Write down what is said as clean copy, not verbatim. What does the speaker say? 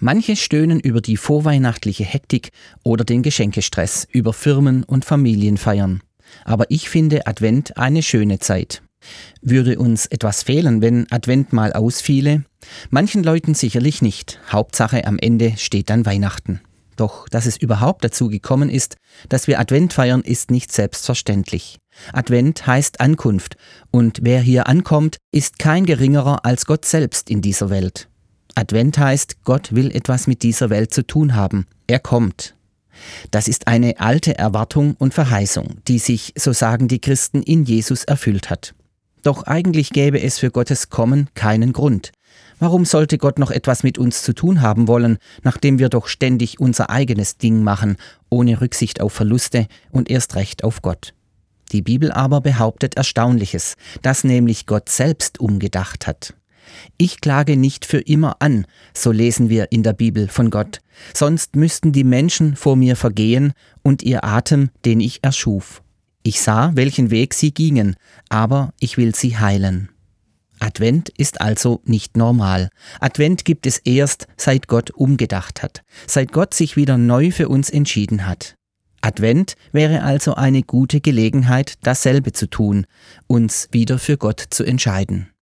Manche stöhnen über die vorweihnachtliche Hektik oder den Geschenkestress, über Firmen- und Familienfeiern. Aber ich finde Advent eine schöne Zeit. Würde uns etwas fehlen, wenn Advent mal ausfiele? Manchen Leuten sicherlich nicht. Hauptsache am Ende steht dann Weihnachten. Doch, dass es überhaupt dazu gekommen ist, dass wir Advent feiern, ist nicht selbstverständlich. Advent heißt Ankunft, und wer hier ankommt, ist kein geringerer als Gott selbst in dieser Welt. Advent heißt, Gott will etwas mit dieser Welt zu tun haben. Er kommt. Das ist eine alte Erwartung und Verheißung, die sich, so sagen die Christen, in Jesus erfüllt hat. Doch eigentlich gäbe es für Gottes Kommen keinen Grund. Warum sollte Gott noch etwas mit uns zu tun haben wollen, nachdem wir doch ständig unser eigenes Ding machen, ohne Rücksicht auf Verluste und erst recht auf Gott? Die Bibel aber behauptet Erstaunliches, dass nämlich Gott selbst umgedacht hat. Ich klage nicht für immer an, so lesen wir in der Bibel von Gott, sonst müssten die Menschen vor mir vergehen und ihr Atem, den ich erschuf. Ich sah, welchen Weg sie gingen, aber ich will sie heilen. Advent ist also nicht normal. Advent gibt es erst, seit Gott umgedacht hat, seit Gott sich wieder neu für uns entschieden hat. Advent wäre also eine gute Gelegenheit, dasselbe zu tun, uns wieder für Gott zu entscheiden.